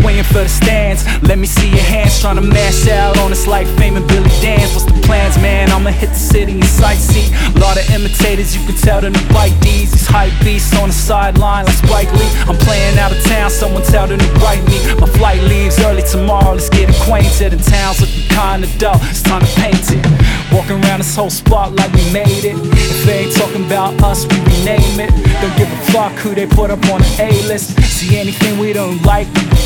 swinging for the stands. Let me see your hands trying to mash out on us like Fame and Billy Dance. What's the plans, man? I'ma hit the city and sightsee. Lot of imitators, you can tell them to bite these. These hype beasts on the sideline like Spike Lee. I'm playing out of town, someone tell them to write me. My flight leaves early tomorrow, let's get acquainted. And town's looking kinda dull, it's time to paint it. Walking around this whole spot like we made it. If they ain't talking about us, we rename it. Don't give a fuck who they put up on the A-list. See anything we don't like,